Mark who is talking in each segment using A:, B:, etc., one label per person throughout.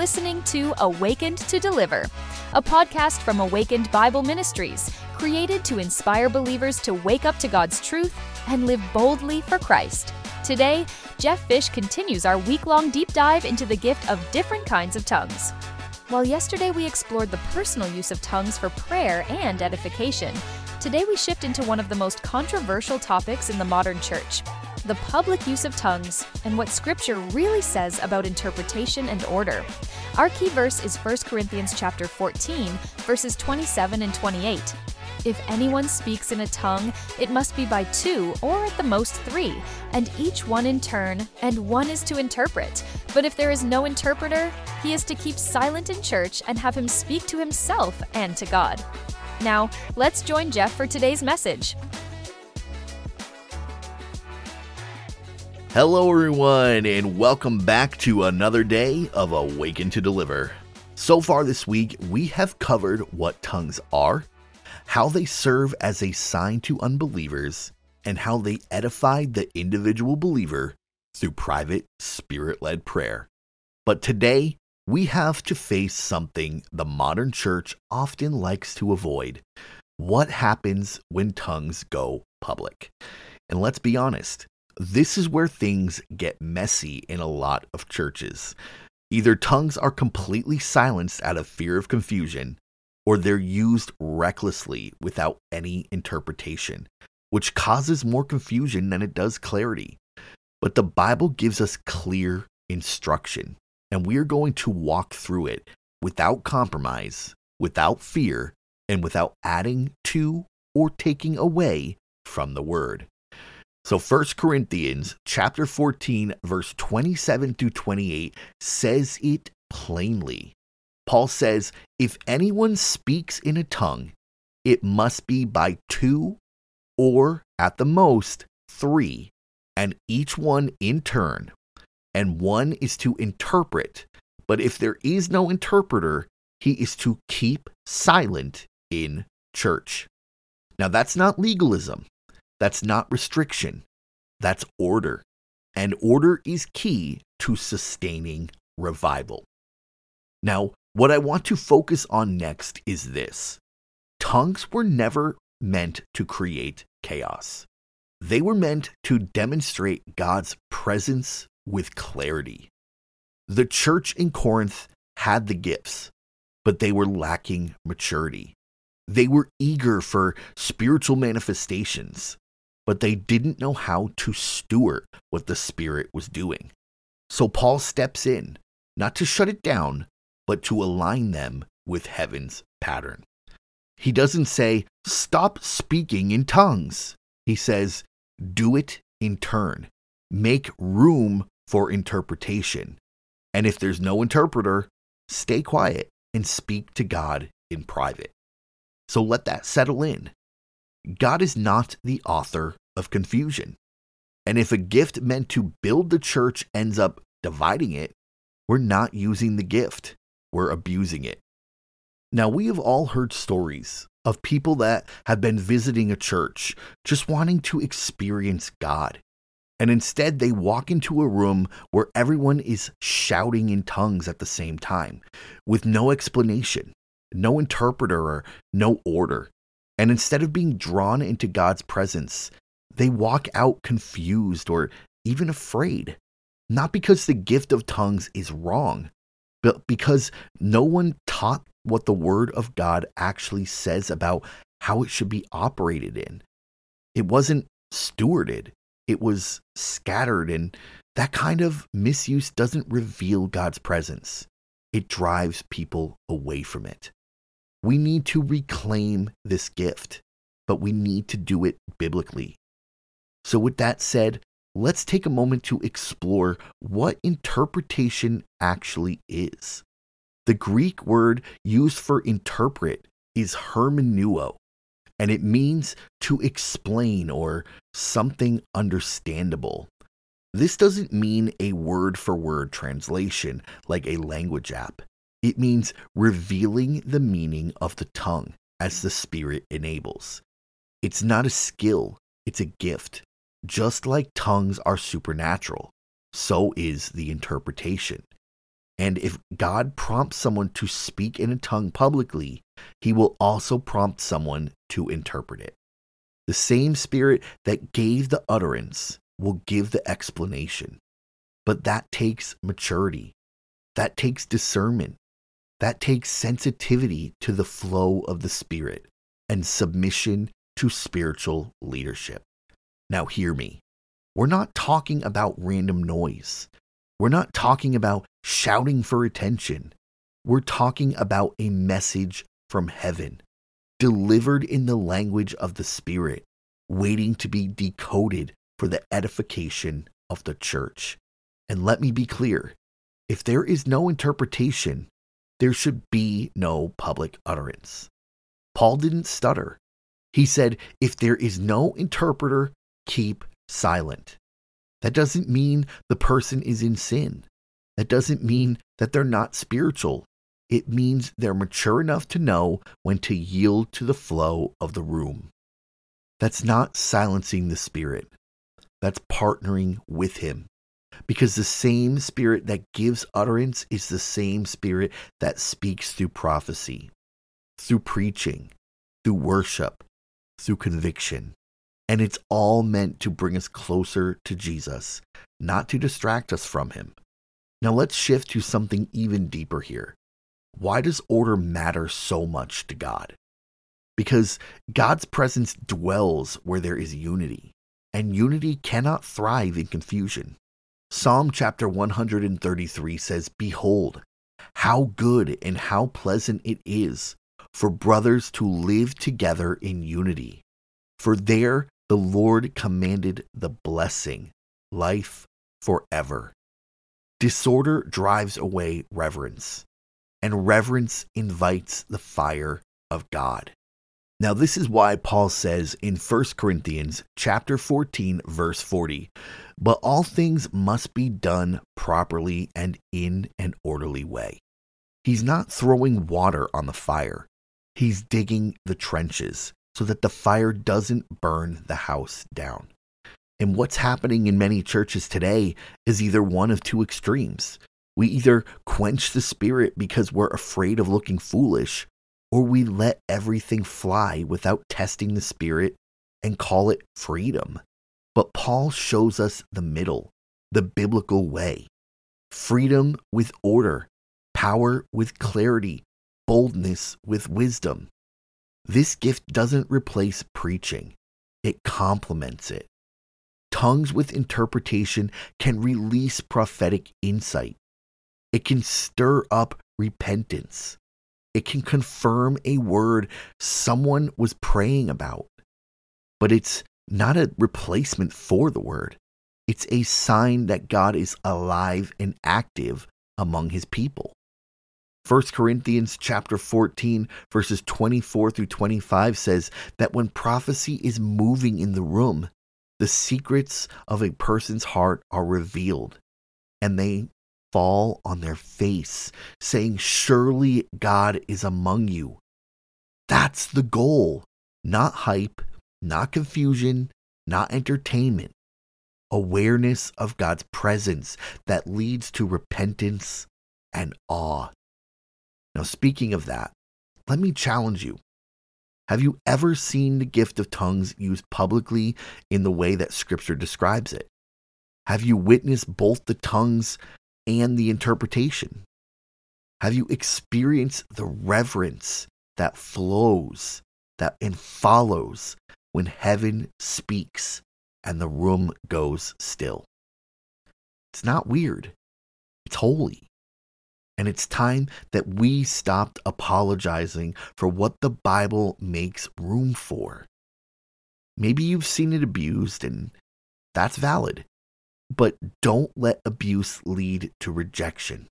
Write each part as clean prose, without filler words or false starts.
A: listening to Awakened to Deliver, a podcast from Awakened Bible Ministries, created to inspire believers to wake up to God's truth and live boldly for Christ. Today, Jeff Fish continues our week-long deep dive into the gift of different kinds of tongues. While yesterday we explored the personal use of tongues for prayer and edification, today we shift into one of the most controversial topics in the modern church: the public use of tongues and what Scripture really says about interpretation and order. Our key verse is 1 Corinthians chapter 14, verses 27 and 28. If anyone speaks in a tongue, it must be by two or at the most three, and each one in turn, and one is to interpret. But if there is no interpreter, he is to keep silent in church and have him speak to himself and to God. Now, let's join Jeff for today's message.
B: Hello everyone, and welcome back to another day of Awaken to Deliver. So far this week, we have covered what tongues are, how they serve as a sign to unbelievers, and how they edify the individual believer through private, spirit-led prayer. But today, we have to face something the modern church often likes to avoid: what happens when tongues go public. And let's be honest, this is where things get messy in a lot of churches. Either tongues are completely silenced out of fear of confusion, or they're used recklessly without any interpretation, which causes more confusion than it does clarity. But the Bible gives us clear instruction, and we are going to walk through it without compromise, without fear, and without adding to or taking away from the word. So 1 Corinthians chapter 14, verse 27 through 28 says it plainly. Paul says, if anyone speaks in a tongue, it must be by two or at the most three, and each one in turn, and one is to interpret. But if there is no interpreter, he is to keep silent in church. Now that's not legalism. That's not restriction. That's order. And order is key to sustaining revival. Now, what I want to focus on next is this: tongues were never meant to create chaos. They were meant to demonstrate God's presence with clarity. The church in Corinth had the gifts, but they were lacking maturity. They were eager for spiritual manifestations, but they didn't know how to steward what the Spirit was doing. So Paul steps in, not to shut it down, but to align them with heaven's pattern. He doesn't say, stop speaking in tongues. He says, do it in turn. Make room for interpretation. And if there's no interpreter, stay quiet and speak to God in private. So let that settle in. God is not the author of confusion. And if a gift meant to build the church ends up dividing it, we're not using the gift. We're abusing it. Now, we have all heard stories of people that have been visiting a church just wanting to experience God. And instead, they walk into a room where everyone is shouting in tongues at the same time, with no explanation, no interpreter, or no order. And instead of being drawn into God's presence, they walk out confused or even afraid. Not because the gift of tongues is wrong, but because no one taught what the Word of God actually says about how it should be operated in. It wasn't stewarded. It was scattered, and that kind of misuse doesn't reveal God's presence. It drives people away from it. We need to reclaim this gift, but we need to do it biblically. So with that said, let's take a moment to explore what interpretation actually is. The Greek word used for interpret is hermeneuo, and it means to explain or something understandable. This doesn't mean a word-for-word translation like a language app. It means revealing the meaning of the tongue as the Spirit enables. It's not a skill, it's a gift. Just like tongues are supernatural, so is the interpretation. And if God prompts someone to speak in a tongue publicly, he will also prompt someone to interpret it. The same Spirit that gave the utterance will give the explanation. But that takes maturity. That takes discernment. That takes sensitivity to the flow of the Spirit and submission to spiritual leadership. Now hear me. We're not talking about random noise. We're not talking about shouting for attention. We're talking about a message from heaven, delivered in the language of the Spirit, waiting to be decoded for the edification of the church. And let me be clear, if there is no interpretation, there should be no public utterance. Paul didn't stutter. He said, if there is no interpreter, keep silent. That doesn't mean the person is in sin. That doesn't mean that they're not spiritual. It means they're mature enough to know when to yield to the flow of the room. That's not silencing the Spirit. That's partnering with Him. Because the same Spirit that gives utterance is the same Spirit that speaks through prophecy, through preaching, through worship, through conviction. And it's all meant to bring us closer to Jesus, not to distract us from Him. Now let's shift to something even deeper here. Why does order matter so much to God? Because God's presence dwells where there is unity, and unity cannot thrive in confusion. Psalm chapter 133 says, "Behold, how good and how pleasant it is for brothers to live together in unity. For there the Lord commanded the blessing, life forever." Disorder drives away reverence, and reverence invites the fire of God. Now this is why Paul says in 1 Corinthians chapter 14 verse 40, "But all things must be done properly and in an orderly way." He's not throwing water on the fire. He's digging the trenches so that the fire doesn't burn the house down. And what's happening in many churches today is either one of two extremes. We either quench the Spirit because we're afraid of looking foolish, or we let everything fly without testing the Spirit and call it freedom. But Paul shows us the middle, the biblical way. Freedom with order, power with clarity, boldness with wisdom. This gift doesn't replace preaching. It complements it. Tongues with interpretation can release prophetic insight. It can stir up repentance. It can confirm a word someone was praying about. But it's not a replacement for the word. It's a sign that God is alive and active among His people. 1 Corinthians chapter 14 verses 24 through 25 says that when prophecy is moving in the room, the secrets of a person's heart are revealed, and they fall on their face, saying, "Surely God is among you." That's the goal. Not hype, not confusion, not entertainment. Awareness of God's presence that leads to repentance and awe. Now, speaking of that, let me challenge you. Have you ever seen the gift of tongues used publicly in the way that Scripture describes it? Have you witnessed both the tongues and the interpretation? Have you experienced the reverence that flows and follows when heaven speaks and the room goes still? It's not weird. It's holy. And it's time that we stopped apologizing for what the Bible makes room for. Maybe you've seen it abused, and that's valid. But don't let abuse lead to rejection.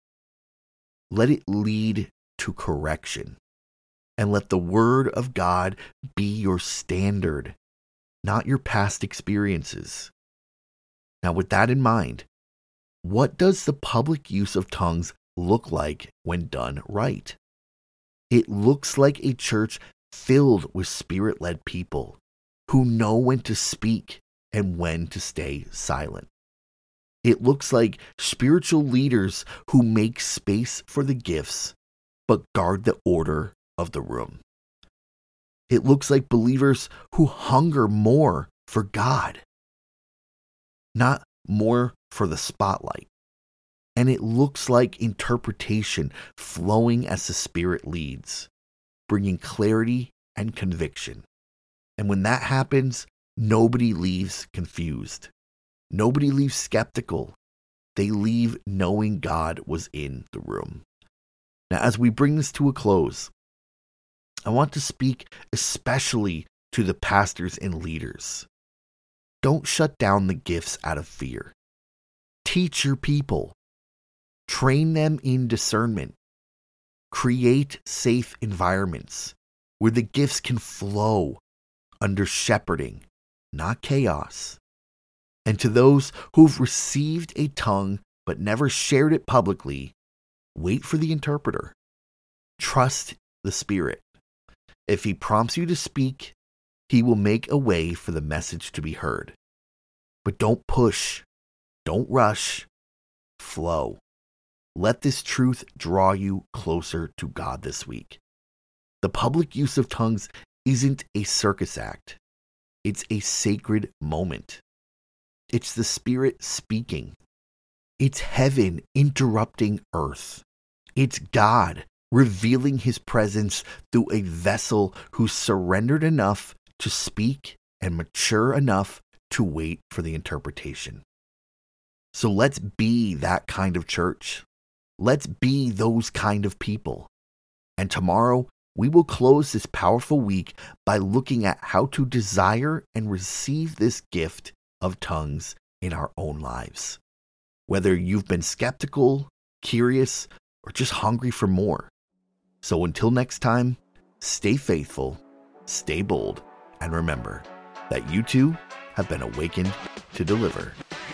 B: Let it lead to correction. And let the Word of God be your standard, not your past experiences. Now, with that in mind, what does the public use of tongues look like when done right? It looks like a church filled with Spirit-led people who know when to speak and when to stay silent. It looks like spiritual leaders who make space for the gifts, but guard the order of the room. It looks like believers who hunger more for God, not more for the spotlight. And it looks like interpretation flowing as the Spirit leads, bringing clarity and conviction. And when that happens, nobody leaves confused. Nobody leaves skeptical. They leave knowing God was in the room. Now, as we bring this to a close, I want to speak especially to the pastors and leaders. Don't shut down the gifts out of fear. Teach your people. Train them in discernment. Create safe environments where the gifts can flow under shepherding, not chaos. And to those who've received a tongue but never shared it publicly, wait for the interpreter. Trust the Spirit. If He prompts you to speak, He will make a way for the message to be heard. But don't push. Don't rush. Flow. Let this truth draw you closer to God this week. The public use of tongues isn't a circus act. It's a sacred moment. It's the Spirit speaking. It's heaven interrupting earth. It's God revealing His presence through a vessel who's surrendered enough to speak and mature enough to wait for the interpretation. So let's be that kind of church. Let's be those kind of people. And tomorrow, we will close this powerful week by looking at how to desire and receive this gift of tongues in our own lives. Whether you've been skeptical, curious, or just hungry for more. So until next time, stay faithful, stay bold, and remember that you too have been awakened to deliver.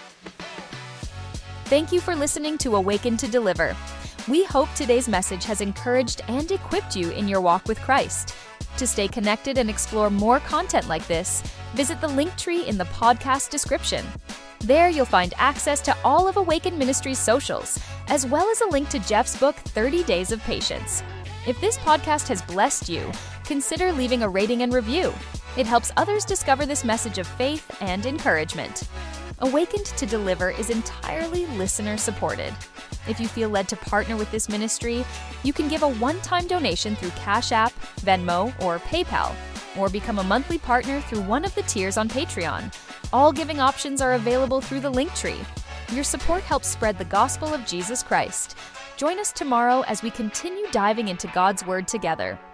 A: Thank you for listening to Awaken to Deliver. We hope today's message has encouraged and equipped you in your walk with Christ. To stay connected and explore more content like this, visit the link tree in the podcast description. There you'll find access to all of Awaken Ministries' socials, as well as a link to Jeff's book, 30 Days of Patience. If this podcast has blessed you, consider leaving a rating and review. It helps others discover this message of faith and encouragement. Awakened to Deliver is entirely listener-supported. If you feel led to partner with this ministry, you can give a one-time donation through Cash App, Venmo, or PayPal, or become a monthly partner through one of the tiers on Patreon. All giving options are available through the link tree. Your support helps spread the gospel of Jesus Christ. Join us tomorrow as we continue diving into God's Word together.